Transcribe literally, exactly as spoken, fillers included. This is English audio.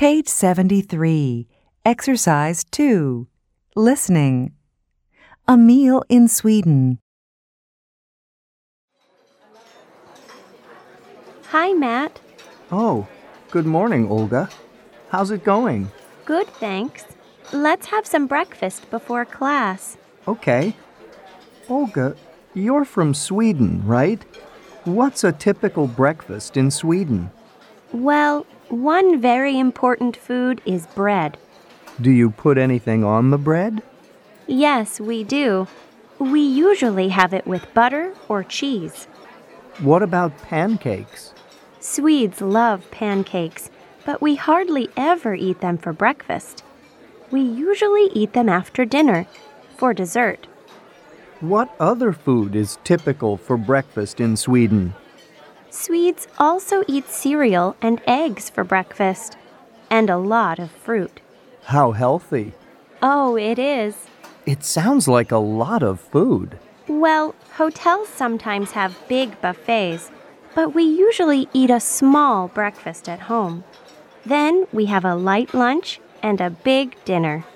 Page seventy-three, Exercise two, Listening. A meal in Sweden. Hi, Matt. Oh, good morning, Olga. How's it going? Good, thanks. Let's have some breakfast before class. Okay. Olga, you're from Sweden, right? What's a typical breakfast in Sweden? Well, one very important food is bread. Do you put anything on the bread? Yes, we do. We usually have it with butter or cheese. What about pancakes? Swedes love pancakes, but we hardly ever eat them for breakfast. We usually eat them after dinner, for dessert. What other food is typical for breakfast in Sweden? Swedes also eat cereal and eggs for breakfast, and a lot of fruit. How healthy. Oh, it is. It sounds like a lot of food. Well, hotels sometimes have big buffets, but we usually eat a small breakfast at home. Then we have a light lunch and a big dinner.